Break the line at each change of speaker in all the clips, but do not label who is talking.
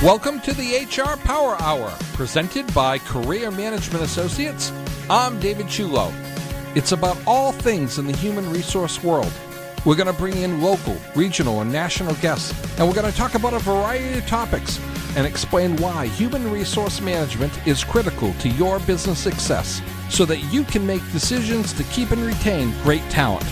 Welcome to the HR Power Hour, presented by Career Management Associates. I'm David Chulo. It's about all things in the human resource world. We're going to bring in local, regional, and national guests, and we're going to talk about a variety of topics and explain why human resource management is critical to your business success so that you can make decisions to keep and retain great talent.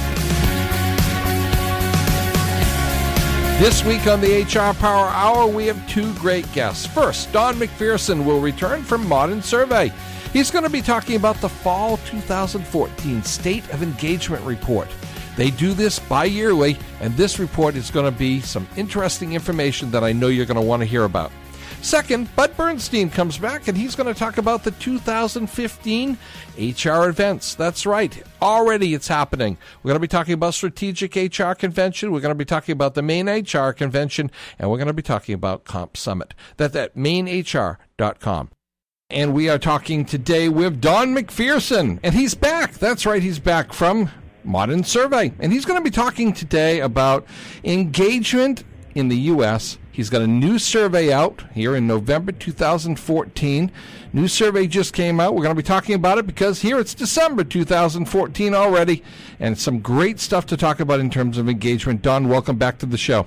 This week on the HR Power Hour, we have two great guests. First, Don McPherson will return from Modern Survey. He's going to be talking about the Fall 2014 State of Engagement Report. They do this bi-yearly, and this report is going to be some interesting information that I know you're going to want to hear about. Second, Bud Bernstein comes back, and he's going to talk about the 2015 HR events. That's right. Already it's happening. We're going to be talking about Strategic HR Convention. We're going to be talking about the Maine HR Convention, and we're going to be talking about Comp Summit. That's at mainehr.com. And we are talking today with Don McPherson, and he's back. That's right. He's back from Modern Survey, and he's going to be talking today about engagement in the U.S. He's got a new survey out here in November 2014. New survey just came out. We're going to be talking about it because here it's December 2014 already, and some great stuff to talk about in terms of engagement. Don, welcome back to the show.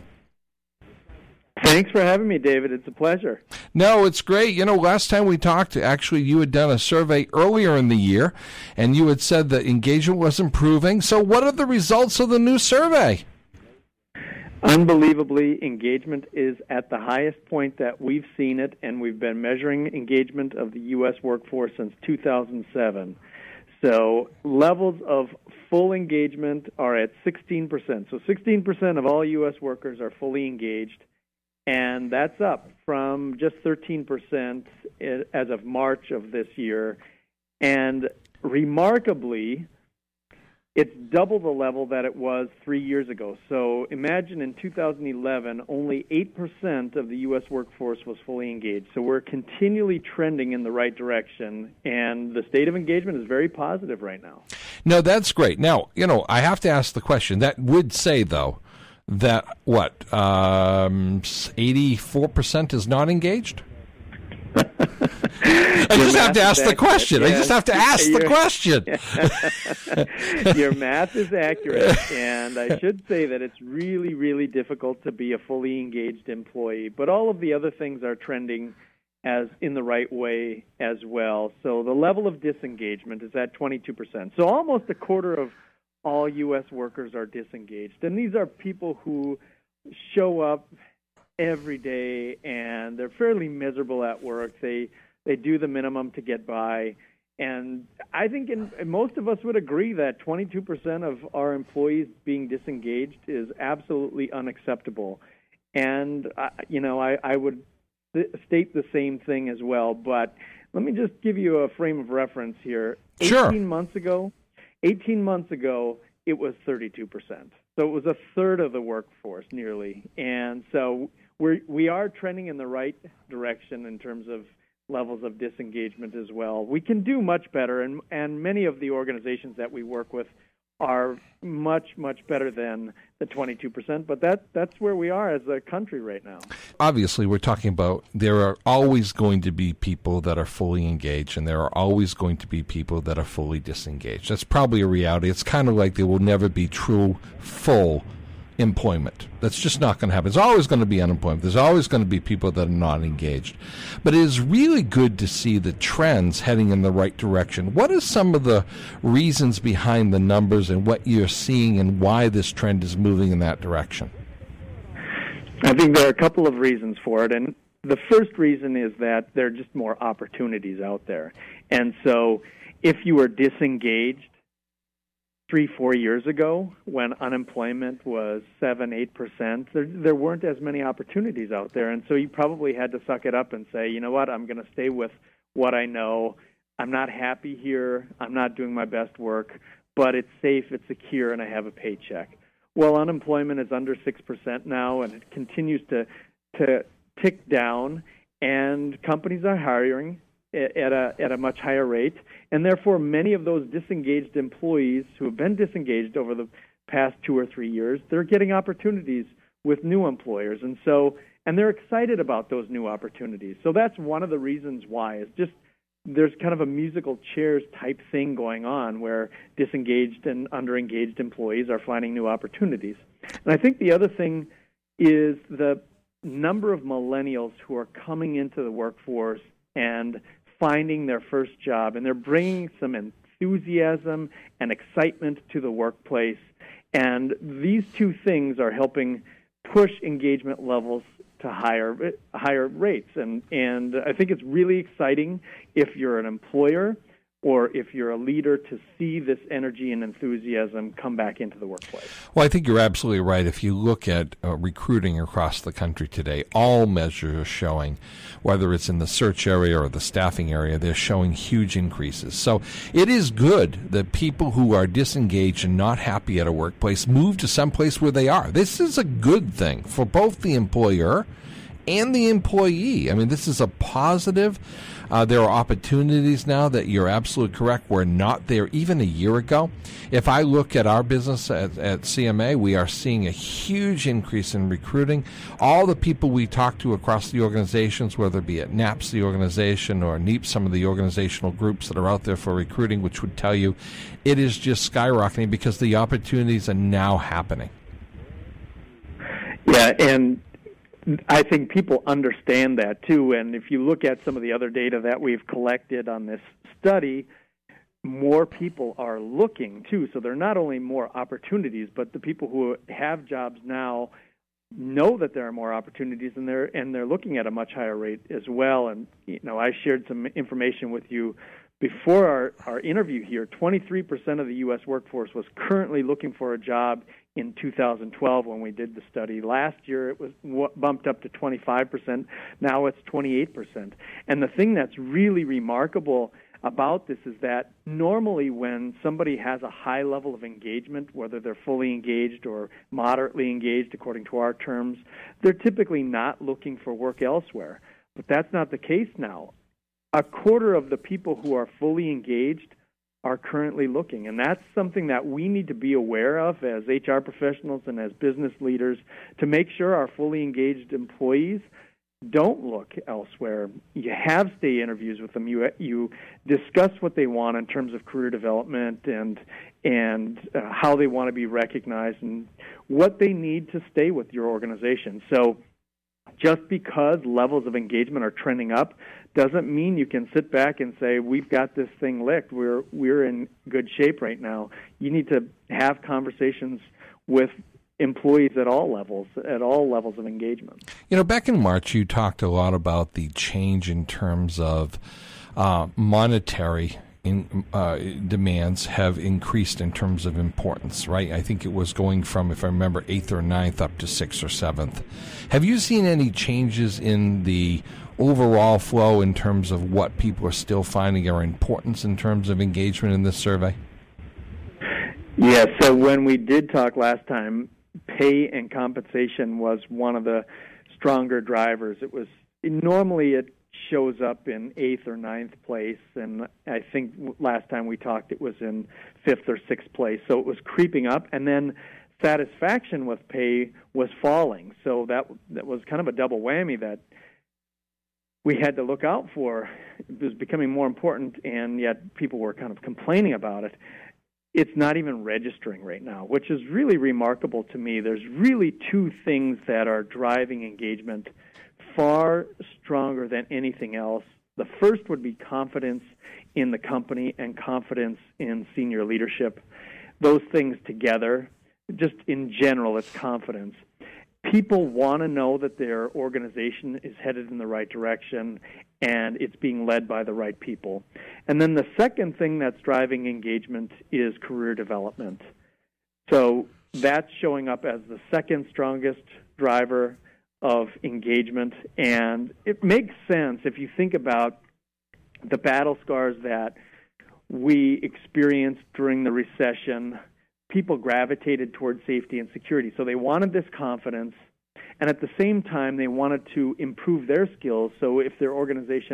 Thanks for having me, David. It's a pleasure.
No, it's great. You know, last time we talked, actually, you had done a survey earlier in the year, and you had said that engagement was improving. So what are the results of the new survey?
Unbelievably, engagement is at the highest point that we've seen it, and we've been measuring engagement of the U.S. workforce since 2007. So levels of full engagement are at 16%. So 16% of all U.S. workers are fully engaged, and that's up from just 13% as of March of this year. And remarkably, it's double the level that it was 3 years ago. So imagine in 2011, only 8% of the U.S. workforce was fully engaged. So we're continually trending in the right direction, and the state of engagement is very positive right now.
No, that's great. Now, you know, I have to ask the question. That would say, though, that, 84% is not engaged? I just have to ask the question.
Yes.
I just have to ask the question.
Your math is accurate, and I should say that it's really, really difficult to be a fully engaged employee. But all of the other things are trending as in the right way as well. So the level of disengagement is at 22%. So almost a quarter of all U.S. workers are disengaged. And these are people who show up every day, and they're fairly miserable at work. They do the minimum to get by. And I think most of us would agree that 22% of our employees being disengaged is absolutely unacceptable. And, I would state the same thing as well. But let me just give you a frame of reference here.
Sure.
18 months ago, it was 32%. So it was a third of the workforce, nearly. And so we are trending in the right direction in terms of levels of disengagement as well. We can do much better, and many of the organizations that we work with are much, much better than the 22%, but that's where we are as a country right now.
Obviously, we're talking about there are always going to be people that are fully engaged, and there are always going to be people that are fully disengaged. That's probably a reality. It's kind of like there will never be true, full employment. That's just not going to happen. There's always going to be unemployment. There's always going to be people that are not engaged. But it is really good to see the trends heading in the right direction. What are some of the reasons behind the numbers and what you're seeing and why this trend is moving in that direction?
I think there are a couple of reasons for it. And the first reason is that there are just more opportunities out there. And so if you were disengaged 3-4 years ago, when unemployment was 7-8%, there weren't as many opportunities out there, and so you probably had to suck it up and say, you know what, I'm going to stay with what I know. I'm not happy here. I'm not doing my best work, but it's safe, it's secure, and I have a paycheck. Well, unemployment is under 6% now, and it continues to tick down, and companies are hiring at a much higher rate, and therefore many of those disengaged employees who have been disengaged over the past 2 or 3 years, they're getting opportunities with new employers. And so and they're excited about those new opportunities. So that's one of the reasons why. It's just there's kind of a musical chairs type thing going on where disengaged and underengaged employees are finding new opportunities. And I think the other thing is the number of millennials who are coming into the workforce and finding their first job, and they're bringing some enthusiasm and excitement to the workplace. And these two things are helping push engagement levels to higher rates. And I think it's really exciting if you're an employer or if you're a leader to see this energy and enthusiasm come back into the workplace.
Well, I think you're absolutely right. If you look at recruiting across the country today, all measures are showing, whether it's in the search area or the staffing area, they're showing huge increases. So it is good that people who are disengaged and not happy at a workplace move to someplace where they are. This is a good thing for both the employer and the employee. I mean, this is a positive. There are opportunities now that you're absolutely correct were not there even a year ago. If I look at our business at CMA, we are seeing a huge increase in recruiting. All the people we talk to across the organizations, whether it be at NAPS, the organization, or NEEP, some of the organizational groups that are out there for recruiting, which would tell you it is just skyrocketing because the opportunities are now happening.
Yeah, and I think people understand that, too. And if you look at some of the other data that we've collected on this study, more people are looking, too. So there are not only more opportunities, but the people who have jobs now know that there are more opportunities, and they're looking at a much higher rate as well. And, I shared some information with you before our interview here. 23% of the U.S. workforce was currently looking for a job in 2012 when we did the study. Last year it was bumped up to 25%. Now it's 28%. And the thing that's really remarkable about this is that normally when somebody has a high level of engagement, whether they're fully engaged or moderately engaged according to our terms, they're typically not looking for work elsewhere. But that's not the case now. A quarter of the people who are fully engaged are currently looking, and that's something that we need to be aware of as HR professionals and as business leaders to make sure our fully engaged employees don't look elsewhere. You have stay interviews with them. You discuss what they want in terms of career development and how they want to be recognized and what they need to stay with your organization. So just because levels of engagement are trending up doesn't mean you can sit back and say, we've got this thing licked. We're in good shape right now. You need to have conversations with employees at all levels of engagement.
Back in March, you talked a lot about the change in terms of monetary demands have increased in terms of importance, right? I think it was going from, if I remember, 8th or 9th up to 6th or 7th. Have you seen any changes in the overall flow in terms of what people are still finding are importance in terms of engagement in this survey?
Yeah, so when we did talk last time, pay and compensation was one of the stronger drivers. Normally it shows up in 8th or 9th place, and I think last time we talked it was in 5th or 6th place. So it was creeping up, and then satisfaction with pay was falling. So that was kind of a double whammy that we had to look out for. It was becoming more important, and yet people were kind of complaining about it. It's not even registering right now, which is really remarkable to me. There's really two things that are driving engagement far stronger than anything else. The first would be confidence in the company and confidence in senior leadership. Those things together, just in general, it's confidence. People want to know that their organization is headed in the right direction and it's being led by the right people. And then the second thing that's driving engagement is career development. So that's showing up as the second strongest driver of engagement, and it makes sense if you think about the battle scars that we experienced during the recession. People gravitated towards safety and security, so they wanted this confidence, and at the same time they wanted to improve their skills, so if their organization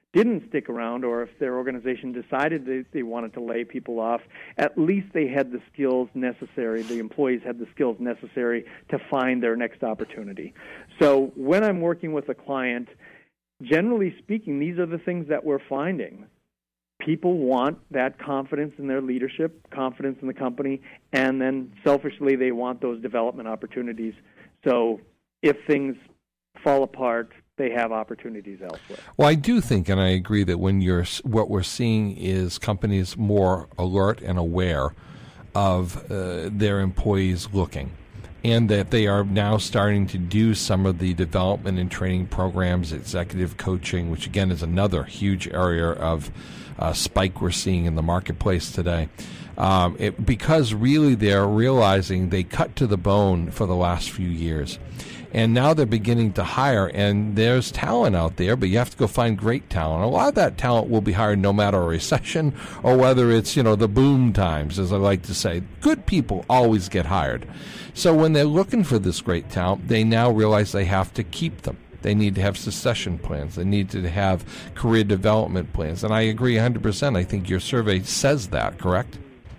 didn't stick around, or if their organization decided they wanted to lay people off, at least they had the skills necessary, the employees had the skills necessary to find their next opportunity. So when I'm working with a client, generally speaking, these are the things that we're finding. People want that confidence in their leadership, confidence in the company, and then selfishly they want those development opportunities. So if things fall apart, they have opportunities elsewhere.
Well, I do think, and I agree, that what we're seeing is companies more alert and aware of their employees looking, and that they are now starting to do some of the development and training programs, executive coaching, which again is another huge area of spike we're seeing in the marketplace today. Because really they're realizing they cut to the bone for the last few years. And now they're beginning to hire, and there's talent out there, but you have to go find great talent. A lot of that talent will be hired no matter a recession or whether it's, the boom times, as I like to say. Good people always get hired. So when they're looking for this great talent, they now realize they have to keep them. They need to have succession plans. They need to have career development plans. And I agree 100%. I think your survey says that, correct?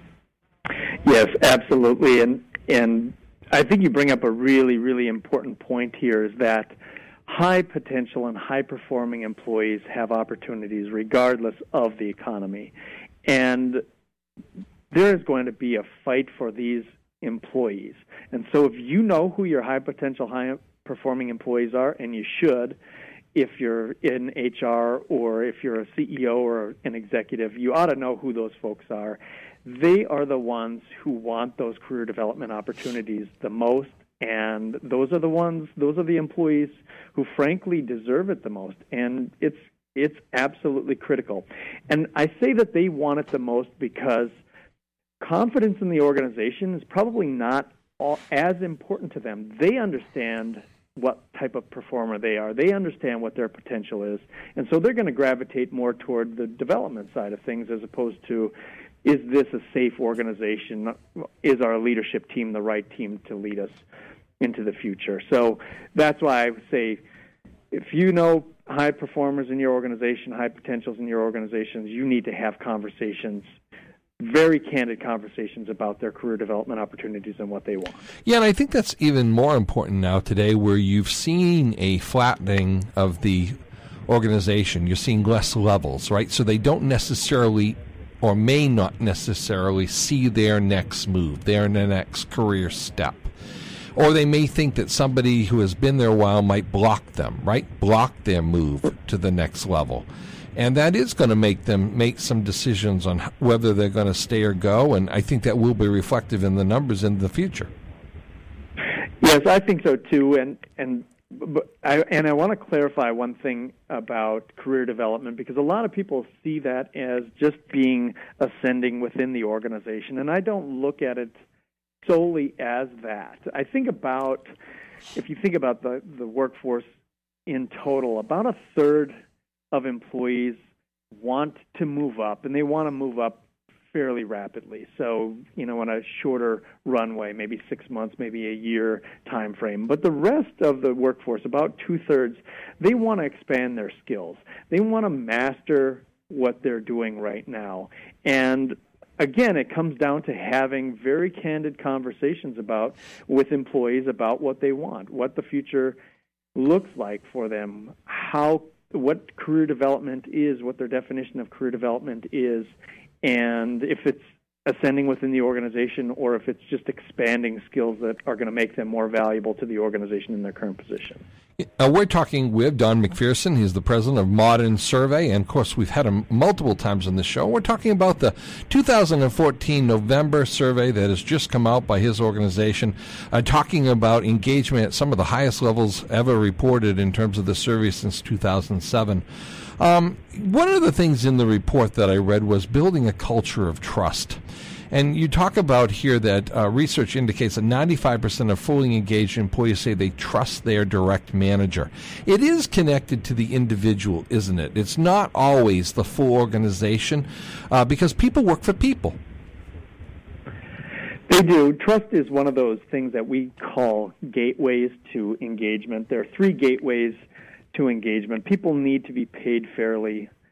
Yes, absolutely. And I think you bring up a really, really important point here, is that high potential and high performing employees have opportunities regardless of the economy. And there is going to be a fight for these employees. And so if you know who your high potential, high performing employees are, and you should, if you're in HR or if you're a CEO or an executive, you ought to know who those folks are. They are the ones who want those career development opportunities the most, and those are the employees who frankly deserve it the most, and it's absolutely critical. And I say that they want it the most because confidence in the organization is probably not as important to them. They understand what type of performer they are. They understand what their potential is, and so they're going to gravitate more toward the development side of things as opposed to, is this a safe organization? Is our leadership team the right team to lead us into the future? So that's why I would say, if you know high performers in your organization, high potentials in your organizations, you need to have conversations, very candid conversations about their career development opportunities and what they want.
Yeah, and I think that's even more important now today, where you've seen a flattening of the organization. You're seeing less levels, right? So they don't necessarily, or may not necessarily, see their next move, their next career step. Or they may think that somebody who has been there a while might block them, right? Block their move to the next level. And that is going to make them make some decisions on whether they're going to stay or go, and I think that will be reflective in the numbers in the future.
Yes, I think so too, and I want to clarify one thing about career development, because a lot of people see that as just being ascending within the organization, and I don't look at it solely as that. I think about, if you think about the workforce in total, about a third of employees want to move up, and they want to move up fairly rapidly. So, on a shorter runway, maybe 6 months, maybe a year time frame. But the rest of the workforce, about two-thirds, they want to expand their skills. They want to master what they're doing right now. And again, it comes down to having very candid conversations with employees about what they want, what the future looks like for them, what career development is, what their definition of career development is, and if it's ascending within the organization or if it's just expanding skills that are going to make them more valuable to the organization in their current position.
We're talking with Don McPherson. He's the president of Modern Survey, and of course we've had him multiple times on the show. We're talking about the 2014 November survey that has just come out by his organization, talking about engagement at some of the highest levels ever reported in terms of the survey since 2007. One of the things in the report that I read was building a culture of trust. And you talk about here that research indicates that 95% of fully engaged employees say they trust their direct manager. It is connected to the individual, isn't it? It's not always the full organization because people work for people.
They do. Trust is one of those things that we call gateways to engagement. There are 3 gateways to engagement. People need to be paid fairly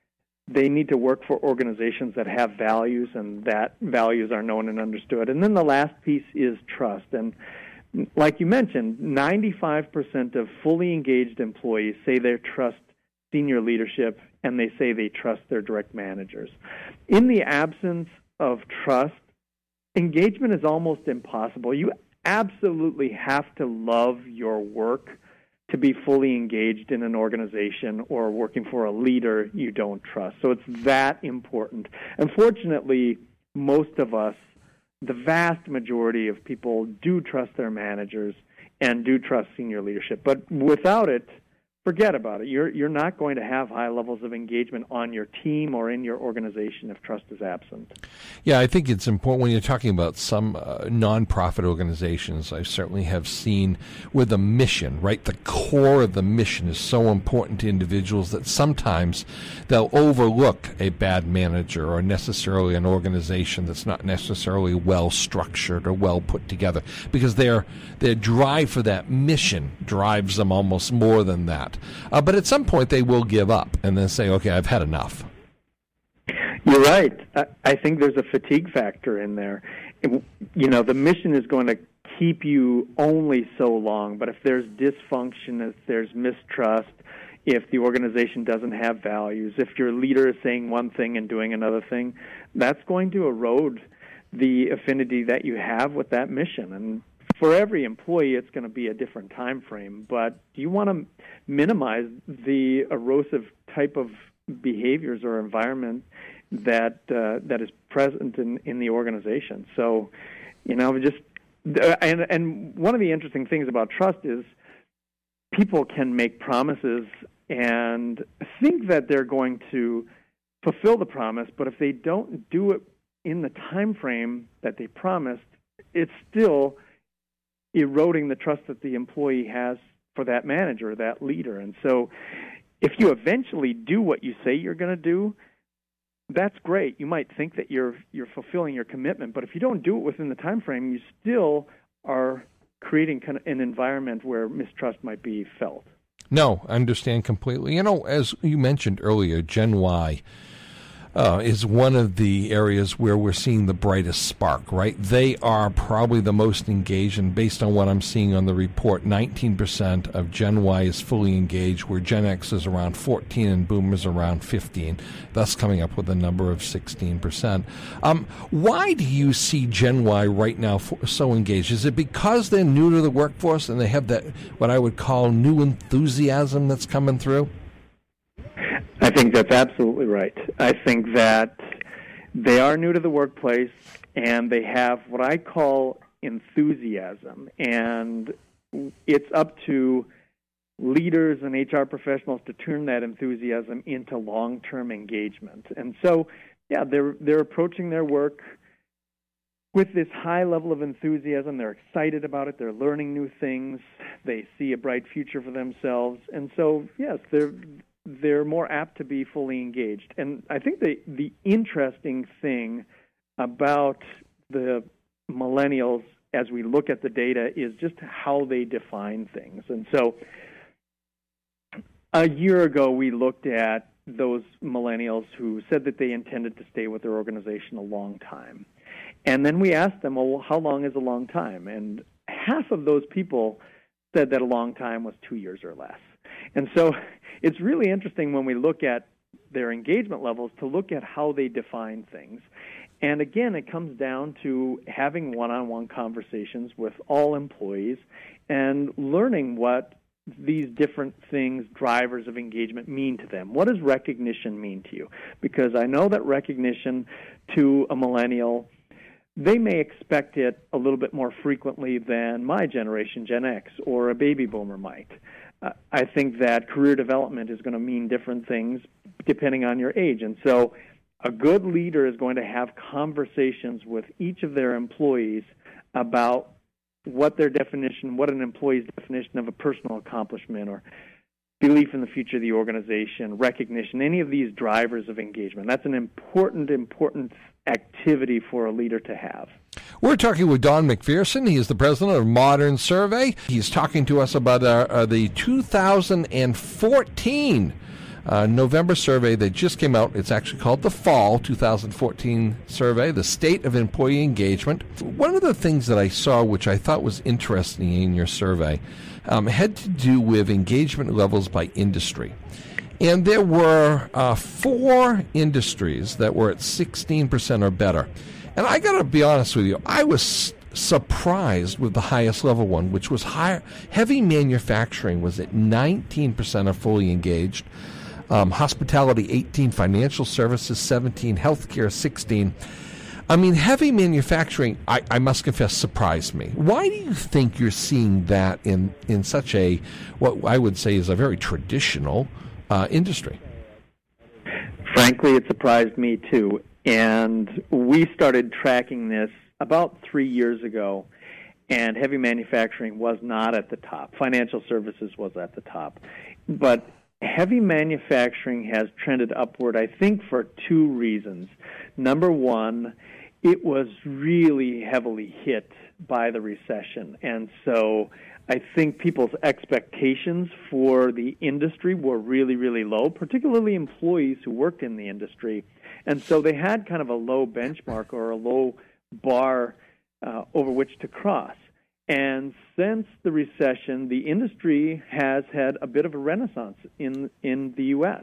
they need to work for organizations that have values and that values are known and understood. And then the last piece is trust. And like you mentioned, 95% of fully engaged employees say they trust senior leadership and they say they trust their direct managers. In the absence of trust, engagement is almost impossible. You absolutely have to love your work to be fully engaged in an organization or working for a leader you don't trust. So it's that important. Unfortunately, most of us, the vast majority of people, do trust their managers and do trust senior leadership. But without it, forget about it. You're not going to have high levels of engagement on your team or in your organization if trust is absent.
Yeah, I think it's important when you're talking about some nonprofit organizations. I certainly have seen with a mission, right? The core of the mission is so important to individuals that sometimes they'll overlook a bad manager or necessarily an organization that's not necessarily well structured or well put together, because their drive for that mission drives them almost more than that. But at some point they will give up and then say, okay, I've had enough.
You're right. I think there's a fatigue factor in there. The mission is going to keep you only so long, but if there's dysfunction, if there's mistrust, if the organization doesn't have values, if your leader is saying one thing and doing another thing, that's going to erode the affinity that you have with that mission. And for every employee, it's going to be a different time frame, but you want to minimize the erosive type of behaviors or environment that is present in the organization. So, and one of the interesting things about trust is people can make promises and think that they're going to fulfill the promise, but if they don't do it in the time frame that they promised, it's still eroding the trust that the employee has for that manager, that leader. And so if you eventually do what you say you're going to do, that's great. You might think that you're fulfilling your commitment, but if you don't do it within the time frame, you still are creating kind of an environment where mistrust might be felt.
No, I understand completely. As you mentioned earlier, Gen Y is one of the areas where we're seeing the brightest spark, right? They are probably the most engaged, and based on what I'm seeing on the report, 19% of Gen Y is fully engaged, where Gen X is around 14 and Boomers around 15, thus coming up with a number of 16%. Why do you see Gen Y right now so engaged? Is it because they're new to the workforce and they have that, what I would call, new enthusiasm that's coming through?
I think that's absolutely right. I think that they are new to the workplace and they have what I call enthusiasm, and it's up to leaders and HR professionals to turn that enthusiasm into long-term engagement. And so, yeah, they're approaching their work with this high level of enthusiasm. They're excited about it. They're learning new things. They see a bright future for themselves. And so, yes, they're more apt to be fully engaged. And I think the interesting thing about the millennials as we look at the data is just how they define things. And so a year ago, we looked at those millennials who said that they intended to stay with their organization a long time. And then we asked them, well, how long is a long time? And half of those people said that a long time was 2 years or less. And so it's really interesting when we look at their engagement levels to look at how they define things. And again, it comes down to having one-on-one conversations with all employees and learning what these different things, drivers of engagement, mean to them. What does recognition mean to you? Because I know that recognition to a millennial, they may expect it a little bit more frequently than my generation, Gen X, or a baby boomer might. I think that career development is going to mean different things depending on your age. And so a good leader is going to have conversations with each of their employees about what their definition, what an employee's definition of a personal accomplishment or belief in the future of the organization, recognition, any of these drivers of engagement. That's an important activity for a leader to have.
We're talking with Don McPherson. He is the president of Modern Survey. He's talking to us about the 2014 November survey that just came out. It's actually called the Fall 2014 Survey, the State of Employee Engagement. One of the things that I saw, which I thought was interesting in your survey, had to do with engagement levels by industry. And there were 4 industries that were at 16% or better. And I got to be honest with you, I was surprised with the highest level one, which was higher. Heavy manufacturing was at 19% of fully engaged. Hospitality, 18. Financial services, 17. Healthcare, 16. I mean, heavy manufacturing, I must confess, surprised me. Why do you think you're seeing that in such a, what I would say is a very traditional industry?
Frankly, it surprised me too. And we started tracking this about 3 years ago, and heavy manufacturing was not at the top. Financial services was at the top. But heavy manufacturing has trended upward, I think, for 2 reasons. Number one, it was really heavily hit by the recession. And so I think people's expectations for the industry were really, really low, particularly employees who worked in the industry. And so they had kind of a low benchmark or a low bar over which to cross. And since the recession, the industry has had a bit of a renaissance in the U.S.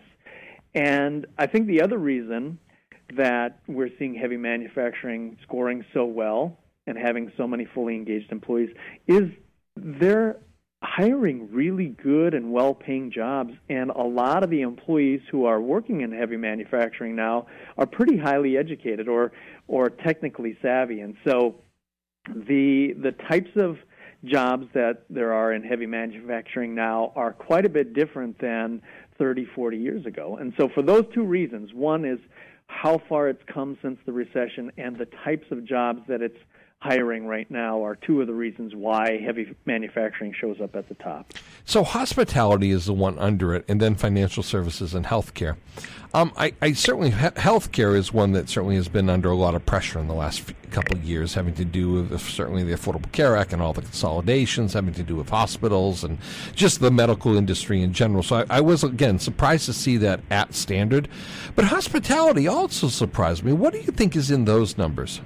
And I think the other reason that we're seeing heavy manufacturing scoring so well and having so many fully engaged employees is they're hiring really good and well-paying jobs, and a lot of the employees who are working in heavy manufacturing now are pretty highly educated or technically savvy. And so the types of jobs that there are in heavy manufacturing now are quite a bit different than 30, 40 years ago. And so for those 2 reasons, one is how far it's come since the recession, and the types of jobs that it's hiring right now are 2 of the reasons why heavy manufacturing shows up at the top.
So hospitality is the one under it, and then financial services and healthcare. I certainly, healthcare is one that certainly has been under a lot of pressure in the last couple of years, having to do with certainly the Affordable Care Act and all the consolidations, having to do with hospitals and just the medical industry in general. So I was, again, surprised to see that at standard. But hospitality also surprised me. What do you think is in those numbers?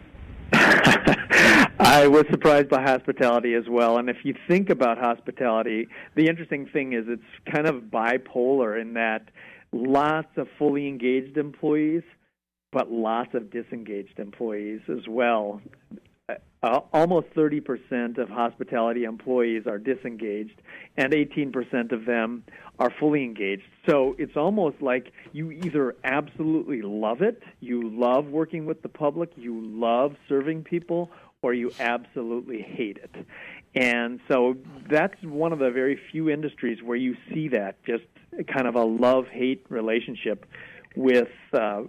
I was surprised by hospitality as well. And if you think about hospitality, the interesting thing is it's kind of bipolar in that lots of fully engaged employees, but lots of disengaged employees as well. Almost 30% of hospitality employees are disengaged, and 18% of them are fully engaged. So it's almost like you either absolutely love it, you love working with the public, you love serving people, or you absolutely hate it. And so that's one of the very few industries where you see that, just kind of a love-hate relationship with the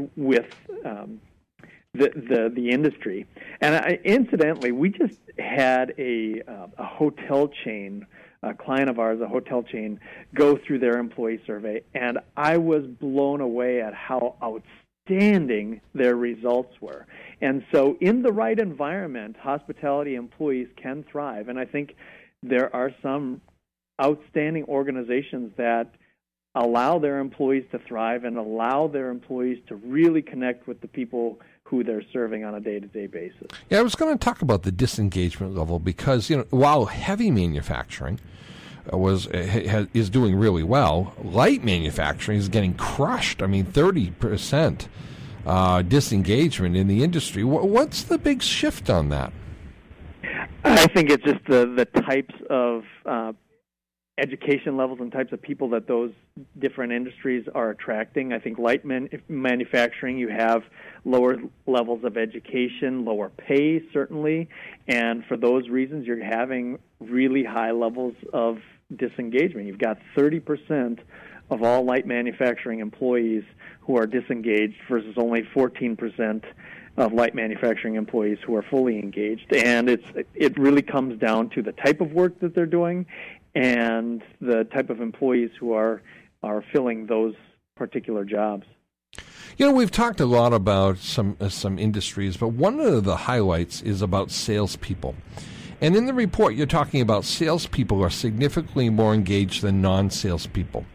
industry. And incidentally, we just had a hotel chain, a client of ours, a hotel chain, go through their employee survey, and I was blown away at how outstanding their results were. And so in the right environment, hospitality employees can thrive. And I think there are some outstanding organizations that allow their employees to thrive and allow their employees to really connect with the people who they're serving on a day-to-day basis.
Yeah, I was going to talk about the disengagement level because, while heavy manufacturing is doing really well, light manufacturing is getting crushed. I mean, 30% disengagement in the industry. What's the big shift on that?
I think it's just the types of education levels and types of people that those different industries are attracting. I think light manufacturing, you have lower levels of education, lower pay, certainly, and for those reasons, you're having really high levels of disengagement. You've got 30% of all light manufacturing employees who are disengaged versus only 14% of light manufacturing employees who are fully engaged. And it really comes down to the type of work that they're doing and the type of employees who are filling those particular jobs.
We've talked a lot about some industries, but one of the highlights is about salespeople. And in the report, you're talking about salespeople are significantly more engaged than non-salespeople.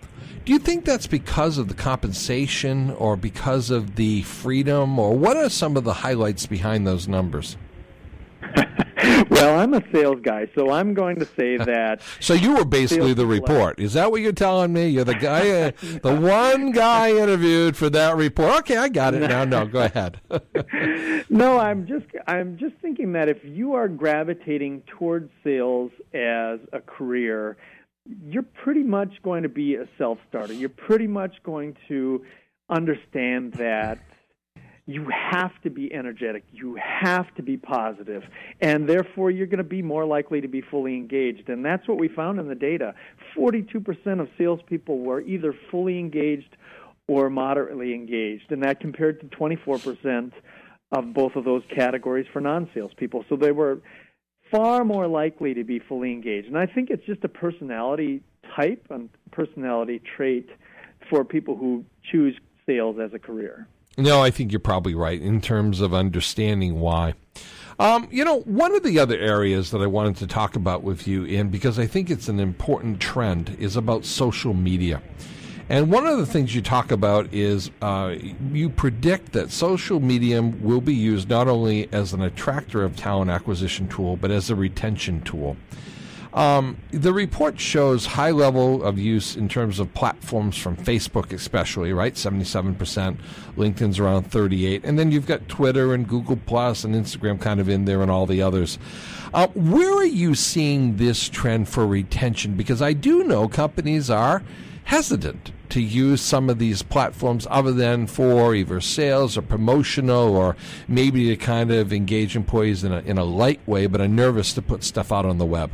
Do you think that's because of the compensation or because of the freedom, or what are some of the highlights behind those numbers?
Well, I'm a sales guy, so I'm going to say that.
So you were basically the report. Is that what you're telling me? You're the guy, the one guy interviewed for that report. Okay, I got it now. No, go ahead.
No, I'm just thinking that if you are gravitating towards sales as a career, you're pretty much going to be a self-starter. You're pretty much going to understand that you have to be energetic. You have to be positive. And therefore, you're going to be more likely to be fully engaged. And that's what we found in the data. 42% of salespeople were either fully engaged or moderately engaged. And that compared to 24% of both of those categories for non-salespeople. So they were far more likely to be fully engaged. And I think it's just a personality type and personality trait for people who choose sales as a career.
No, I think you're probably right in terms of understanding why. One of the other areas that I wanted to talk about with you, and because I think it's an important trend, is about social media. And one of the things you talk about is you predict that social media will be used not only as an attractor of talent acquisition tool, but as a retention tool. The report shows high level of use in terms of platforms from Facebook especially, right? 77%. LinkedIn's around 38%. And then you've got Twitter and Google Plus and Instagram kind of in there and all the others. Where are you seeing this trend for retention? Because I do know companies are hesitant to use some of these platforms other than for either sales or promotional or maybe to kind of engage employees in a light way, but are nervous to put stuff out on the web.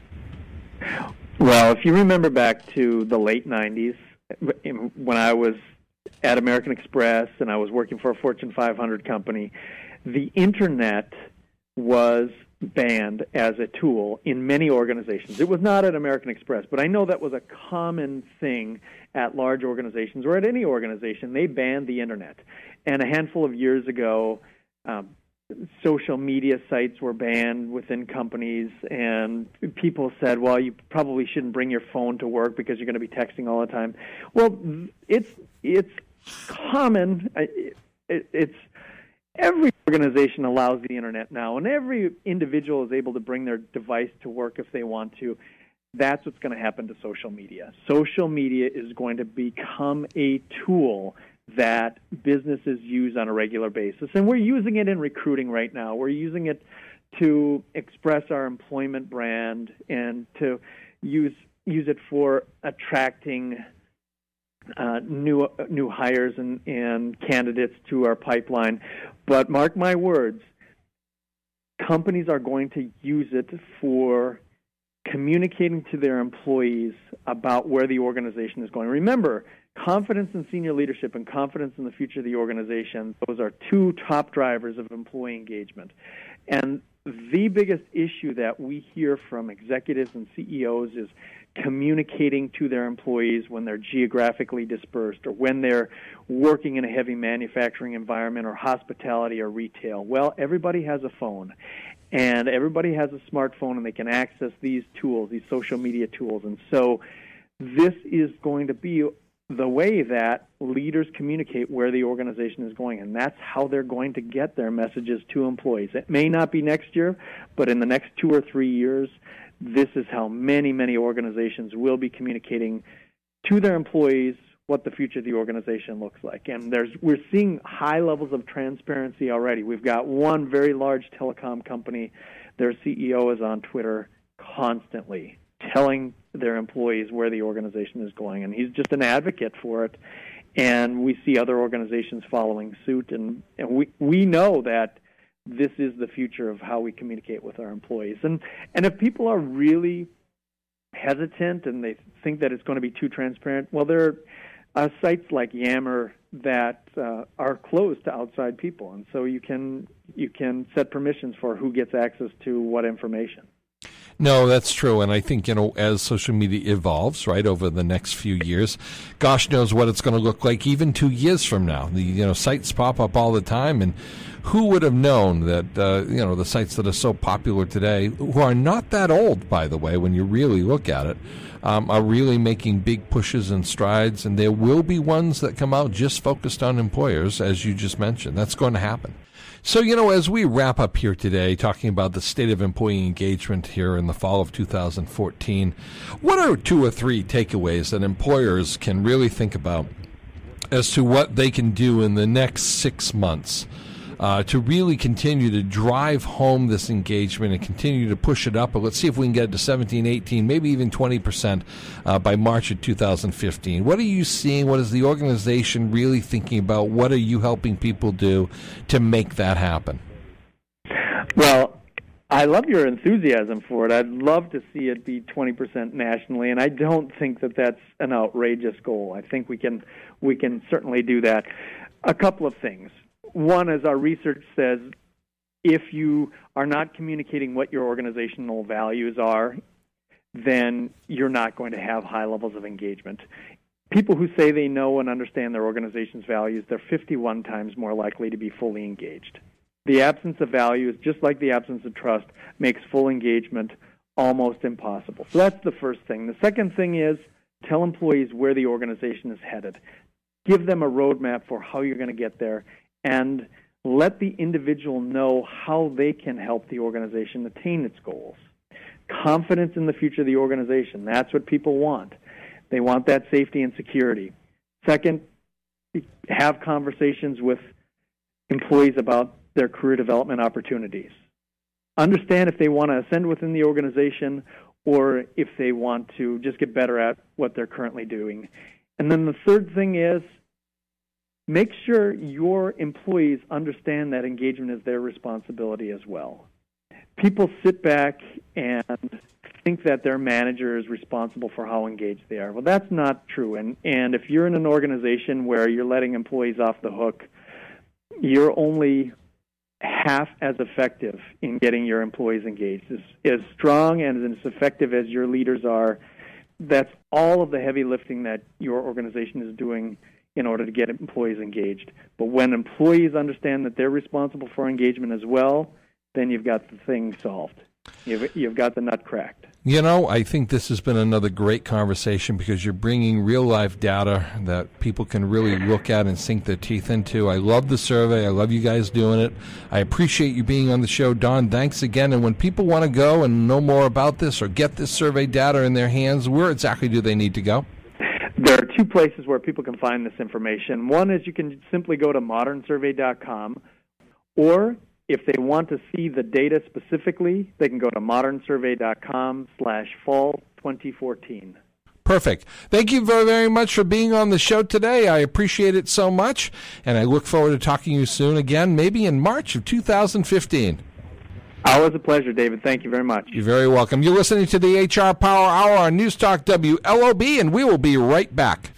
Well, if you remember back to the late 90s, when I was at American Express and I was working for a Fortune 500 company, the Internet was banned as a tool in many organizations. It was not at American Express, but I know that was a common thing at large organizations or at any organization. They banned the Internet. And a handful of years ago, social media sites were banned within companies, and people said, well, you probably shouldn't bring your phone to work because you're going to be texting all the time. Well, it's common. It's every organization allows the Internet now, and every individual is able to bring their device to work if they want to. That's what's going to happen to social media. Social media is going to become a tool that businesses use on a regular basis. And we're using it in recruiting right now. We're using it to express our employment brand and to use it for attracting new hires and candidates to our pipeline. But mark my words, companies are going to use it for communicating to their employees about where the organization is going. Remember, confidence in senior leadership and confidence in the future of the organization, those are two top drivers of employee engagement. And the biggest issue that we hear from executives and CEOs is communicating to their employees when they're geographically dispersed or when they're working in a heavy manufacturing environment or hospitality or retail. Well, everybody has a phone, and everybody has a smartphone, and they can access these tools, these social media tools. And so this is going to be the way that leaders communicate where the organization is going, and that's how they're going to get their messages to employees. It may not be next year, but in the next 2 or 3 years, this is how many, many organizations will be communicating to their employees what the future of the organization looks like. And we're seeing high levels of transparency already. We've got one very large telecom company. Their CEO is on Twitter constantly telling their employees where the organization is going, and he's just an advocate for it. And we see other organizations following suit, and we know that this is the future of how we communicate with our employees. And if people are really hesitant and they think that it's going to be too transparent, well, there are sites like Yammer that are closed to outside people, and so you can set permissions for who gets access to what information.
No, that's true. And I think, as social media evolves, right, over the next few years, gosh knows what it's going to look like even 2 years from now. The, sites pop up all the time. And who would have known that, the sites that are so popular today, who are not that old, by the way, when you really look at it, are really making big pushes and strides. And there will be ones that come out just focused on employers, as you just mentioned. That's going to happen. So, as we wrap up here today, talking about the state of employee engagement here in the fall of 2014, what are 2 or 3 takeaways that employers can really think about as to what they can do in the next 6 months to really continue to drive home this engagement and continue to push it up? But let's see if we can get it to 17, 18, maybe even 20% by March of 2015. What are you seeing? What is the organization really thinking about? What are you helping people do to make that happen?
Well, I love your enthusiasm for it. I'd love to see it be 20% nationally, and I don't think that that's an outrageous goal. I think we can certainly do that. A couple of things. One, as our research says, if you are not communicating what your organizational values are, then you're not going to have high levels of engagement. People who say they know and understand their organization's values, they're 51 times more likely to be fully engaged. The absence of values, just like the absence of trust, makes full engagement almost impossible. So that's the first thing. The second thing is tell employees where the organization is headed. Give them a roadmap for how you're going to get there, and let the individual know how they can help the organization attain its goals. Confidence in the future of the organization, that's what people want. They want that safety and security. Second, have conversations with employees about their career development opportunities. Understand if they want to ascend within the organization or if they want to just get better at what they're currently doing. And then the third thing is, make sure your employees understand that engagement is their responsibility as well. People sit back and think that their manager is responsible for how engaged they are. Well, that's not true. And if you're in an organization where you're letting employees off the hook, you're only half as effective in getting your employees engaged. As strong and as effective as your leaders are, that's all of the heavy lifting that your organization is doing in order to get employees engaged. But when employees understand that they're responsible for engagement as well, then you've got the thing solved. You've got the nut cracked.
I think this has been another great conversation because you're bringing real-life data that people can really look at and sink their teeth into. I love the survey. I love you guys doing it. I appreciate you being on the show. Don, thanks again. And when people want to go and know more about this or get this survey data in their hands, where exactly do they need to go?
There are 2 places where people can find this information. One is you can simply go to modernsurvey.com, or if they want to see the data specifically, they can go to modernsurvey.com/fall 2014.
Perfect. Thank you very, very much for being on the show today. I appreciate it so much, and I look forward to talking to you soon again, maybe in March of 2015.
Always a pleasure, David. Thank you very much.
You're very welcome. You're listening to the HR Power Hour on News Talk WLOB, and we will be right back.